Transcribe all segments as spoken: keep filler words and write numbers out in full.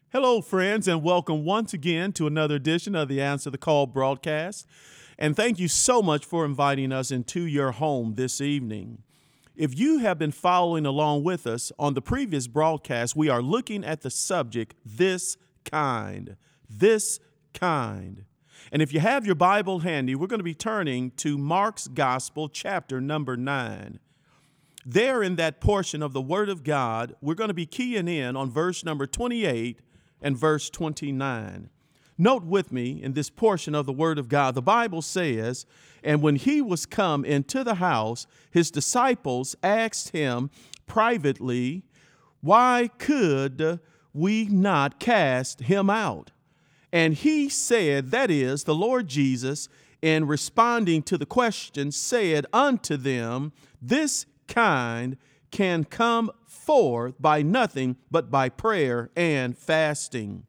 Hello, friends, and welcome once again to another edition of the Answer the Call broadcast. And thank you so much for inviting us into your home this evening. If you have been following along with us on the previous broadcast, we are looking at the subject, this kind, this kind. And if you have your Bible handy, we're going to be turning to Mark's Gospel, chapter number nine. There in that portion of the Word of God, we're going to be keying in on verse number twenty-eight and verse twenty-nine. Note with me in this portion of the Word of God, the Bible says, "And when he was come into the house, his disciples asked him privately, Why could we not cast him out? And he said," that is, the Lord Jesus, in responding to the question, said unto them, "This kind can come forth by nothing but by prayer and fasting."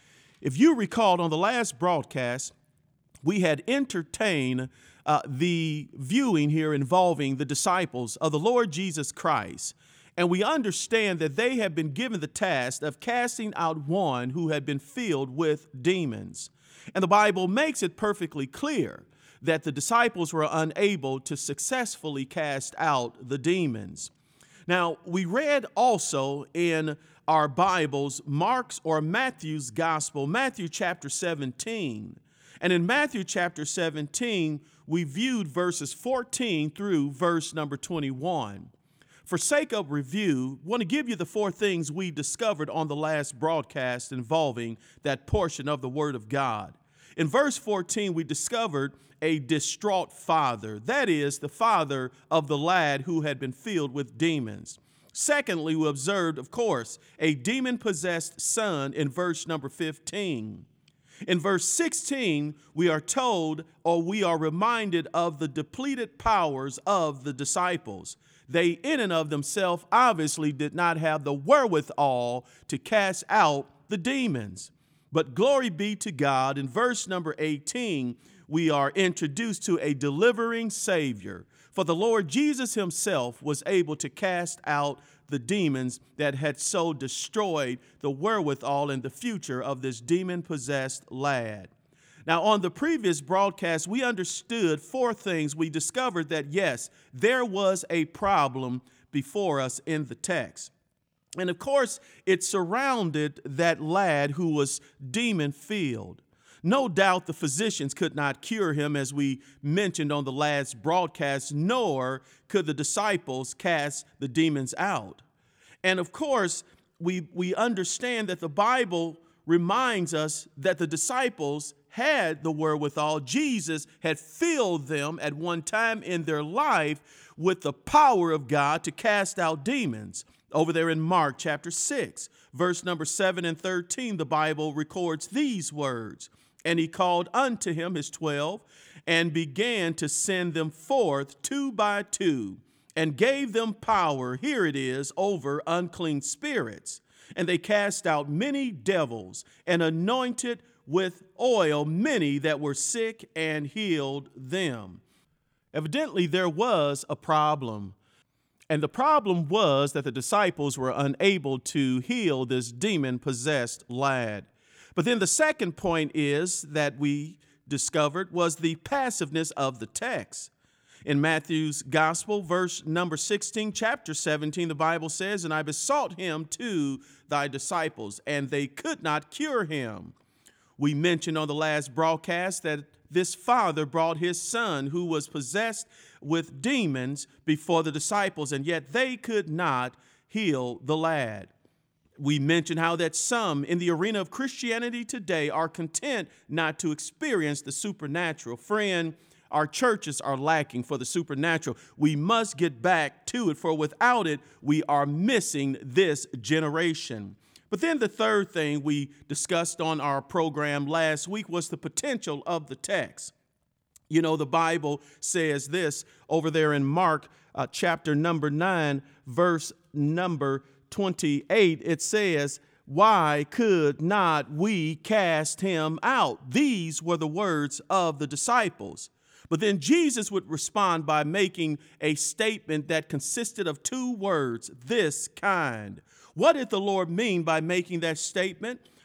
If you recalled on the last broadcast, we had entertained uh, the viewing here involving the disciples of the Lord Jesus Christ. And we understand that they have been given the task of casting out one who had been filled with demons. And the Bible makes it perfectly clear that the disciples were unable to successfully cast out the demons. Now, we read also in our Bibles, Mark's or Matthew's Gospel, Matthew chapter seventeen. And in Matthew chapter seventeen, we viewed verses fourteen through verse number twenty-one. For sake of review, I want to give you the four things we discovered on the last broadcast involving that portion of the Word of God. In verse fourteen, we discovered a distraught father. That is, the father of the lad who had been filled with demons. Secondly, we observed, of course, a demon-possessed son in verse number fifteen. In verse sixteen, we are told, or we are reminded of the depleted powers of the disciples. They, in and of themselves, obviously did not have the wherewithal to cast out the demons. But glory be to God, in verse number eighteen, we are introduced to a delivering Savior. For the Lord Jesus himself was able to cast out the demons that had so destroyed the wherewithal and the future of this demon-possessed lad. Now, on the previous broadcast, we understood four things. We discovered that, yes, there was a problem before us in the text. And of course, it surrounded that lad who was demon-filled. No doubt the physicians could not cure him, as we mentioned on the last broadcast, nor could the disciples cast the demons out. And of course, we, we understand that the Bible reminds us that the disciples had the wherewithal. Jesus had filled them at one time in their life with the power of God to cast out demons. Over there in Mark chapter six, verse number seven and thirteen, the Bible records these words. "And he called unto him his twelve, and began to send them forth two by two, and gave them power," here it is, "over unclean spirits. And they cast out many devils, and anointed with oil many that were sick, and healed them." Evidently, there was a problem. And the problem was that the disciples were unable to heal this demon-possessed lad. But then the second point is that we discovered was the passiveness of the text. In Matthew's Gospel, verse number sixteen, chapter seventeen, the Bible says, "And I besought him to thy disciples, and they could not cure him." We mentioned on the last broadcast that this father brought his son who was possessed with demons before the disciples, and yet they could not heal the lad. We mentioned how that some in the arena of Christianity today are content not to experience the supernatural. Friend, our churches are lacking for the supernatural. We must get back to it, for without it, we are missing this generation. But then the third thing we discussed on our program last week was the potential of the text. You know, the Bible says this over there in Mark uh, chapter number nine, verse number twenty-eight. It says, "Why could not we cast him out?" These were the words of the disciples. But then Jesus would respond by making a statement that consisted of two words, "this kind." What did the Lord mean by making that statement?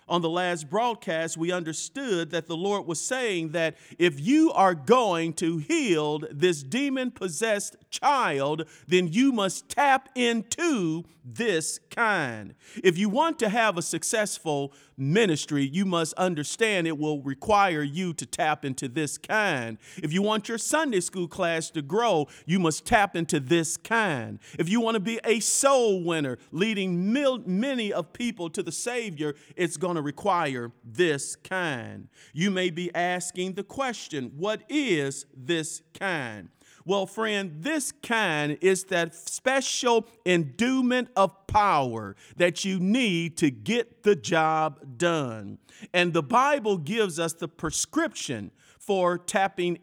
On the last broadcast, we understood that the Lord was saying that if you are going to heal this demon-possessed child, then you must tap into this kind. If you want to have a successful ministry, you must understand it will require you to tap into this kind. If you want your Sunday school class to grow, you must tap into this kind. If you want to be a soul winner, leading mil- many of people to the Savior, it's going to require this kind. You may be asking the question, what is this kind? Well, friend, this kind is that special endowment of power that you need to get the job done. And the Bible gives us the prescription for tapping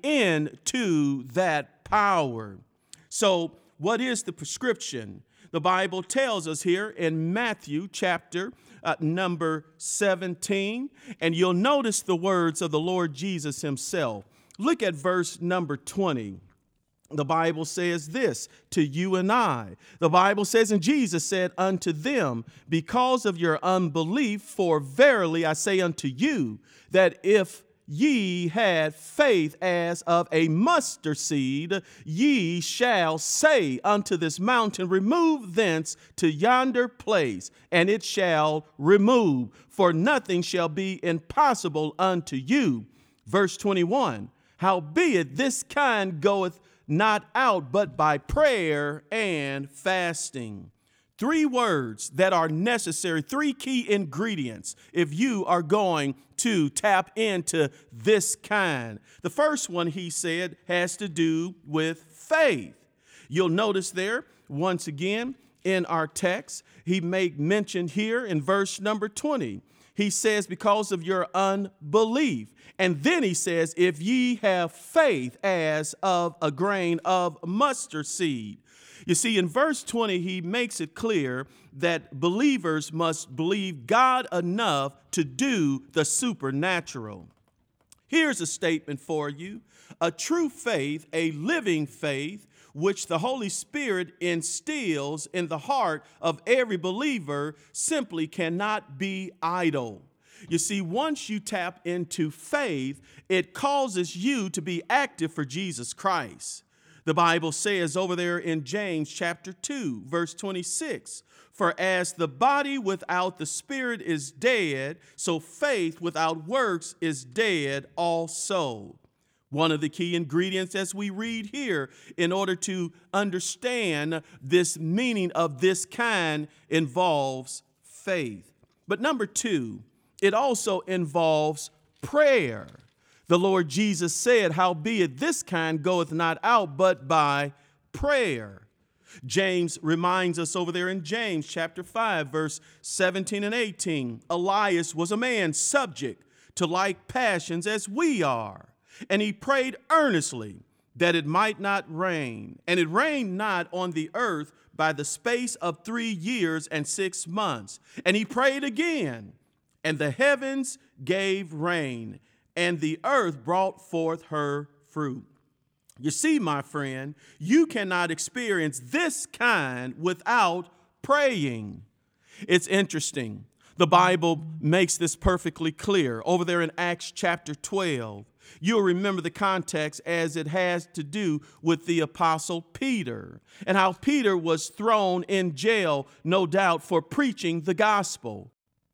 into that power. So, what is the prescription? The Bible tells us here in Matthew chapter uh, number seventeen, and you'll notice the words of the Lord Jesus himself. Look at verse number twenty. The Bible says this to you and I. The Bible says, and Jesus said unto them, because of your unbelief, for verily I say unto you, that if ye had faith as of a mustard seed, ye shall say unto this mountain, remove thence to yonder place, and it shall remove, for nothing shall be impossible unto you. Verse twenty-one, howbeit this kind goeth not out but by prayer and fasting. Three words that are necessary, three key ingredients if you are going to tap into this kind. The first one, he said, has to do with faith. You'll notice there, once again, in our text, he made mention here in verse number twenty. He says, because of your unbelief. And then he says, if ye have faith as of a grain of mustard seed. You see, in verse twenty, he makes it clear that believers must believe God enough to do the supernatural. Here's a statement for you. A true faith, a living faith, which the Holy Spirit instills in the heart of every believer, simply cannot be idle. You see, once you tap into faith, it causes you to be active for Jesus Christ. The Bible says over there in James chapter two, verse twenty-six, for as the body without the spirit is dead, so faith without works is dead also. One of the key ingredients, as we read here, in order to understand this meaning of this kind, involves faith. But number two, it also involves prayer. The Lord Jesus said, howbeit this kind goeth not out but by prayer. James reminds us over there in James chapter five, verse seventeen and eighteen, Elias was a man subject to like passions as we are. And he prayed earnestly that it might not rain. And it rained not on the earth by the space of three years and six months. And he prayed again, and the heavens gave rain, and the earth brought forth her fruit. You see, my friend, you cannot experience this kind without praying. It's interesting. The Bible makes this perfectly clear. Over there in Acts chapter twelve, you'll remember the context as it has to do with the apostle Peter and how Peter was thrown in jail, no doubt, for preaching the gospel.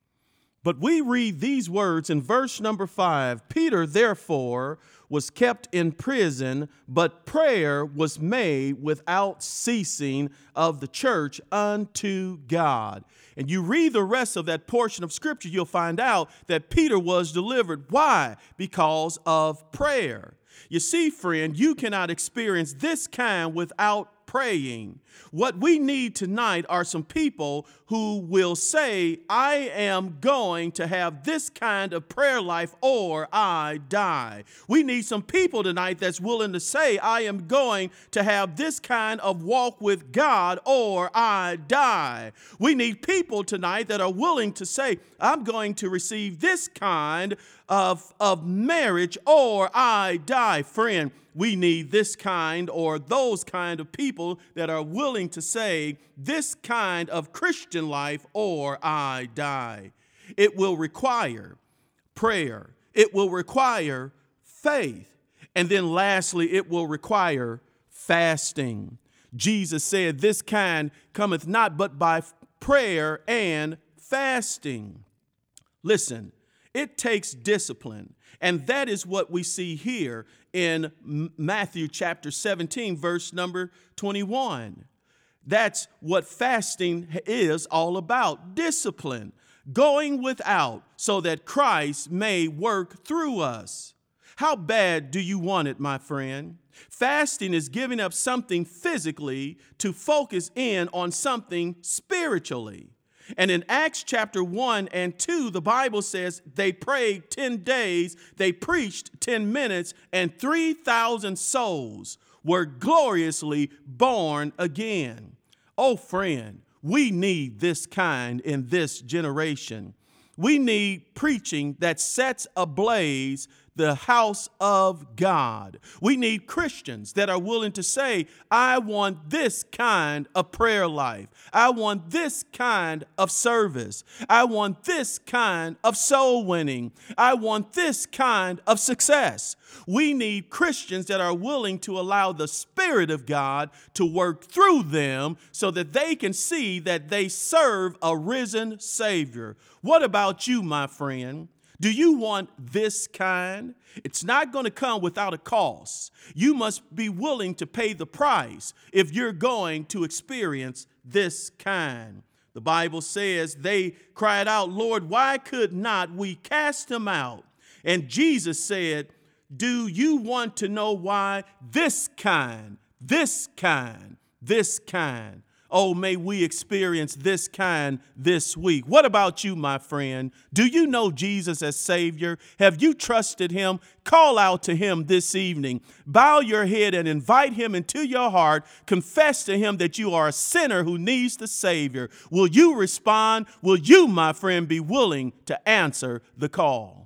But we read these words in verse number five, Peter therefore was kept in prison, but prayer was made without ceasing of the church unto God. And you read the rest of that portion of scripture, you'll find out that Peter was delivered. Why? Because of prayer. You see, friend, you cannot experience this kind without praying. What we need tonight are some people who will say, I am going to have this kind of prayer life or I die. We need some people tonight that's willing to say, I am going to have this kind of walk with God or I die. We need people tonight that are willing to say, I'm going to receive this kind of, of marriage or I die. Friend, we need this kind or those kind of people that are willing to say this kind of Christian life or I die. It will require prayer. It will require faith. And then lastly, it will require fasting. Jesus said, this kind cometh not but by prayer and fasting. Listen, it takes discipline. And that is what we see here in Matthew chapter seventeen, verse number twenty-one. That's what fasting is all about, discipline, going without so that Christ may work through us. How bad do you want it, my friend? Fasting is giving up something physically to focus in on something spiritually. And in Acts chapter one and two, the Bible says they prayed ten days, they preached ten minutes, and three thousand souls were gloriously born again. Oh, friend, we need this kind in this generation. We need preaching that sets ablaze the house of God. We need Christians that are willing to say, I want this kind of prayer life. I want this kind of service. I want this kind of soul winning. I want this kind of success. We need Christians that are willing to allow the Spirit of God to work through them so that they can see that they serve a risen Savior. What about you, my friend? Do you want this kind? It's not going to come without a cost. You must be willing to pay the price if you're going to experience this kind. The Bible says they cried out, Lord, why could not we cast him out? And Jesus said, do you want to know why? This kind, this kind, this kind. Oh, may we experience this kind this week. What about you, my friend? Do you know Jesus as Savior? Have you trusted him? Call out to him this evening. Bow your head and invite him into your heart. Confess to him that you are a sinner who needs the Savior. Will you respond? Will you, my friend, be willing to answer the call?